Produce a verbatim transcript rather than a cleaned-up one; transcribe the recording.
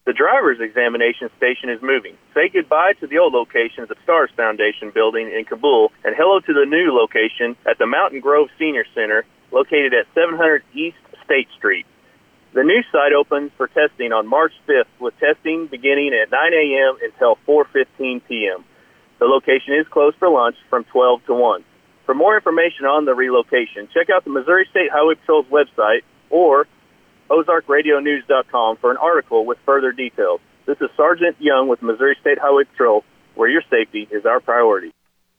The driver's examination station is moving. Say goodbye to the old location of the STARS Foundation building in Kabul and hello to the new location at the Mountain Grove Senior Center located at seven hundred East State Street. The new site opens for testing on March fifth with testing beginning at nine a.m. until four fifteen p.m. The location is closed for lunch from twelve to one. For more information on the relocation, check out the Missouri State Highway Patrol's website or Ozark Radio News dot com for an article with further details. This is Sergeant Young with Missouri State Highway Patrol, where your safety is our priority.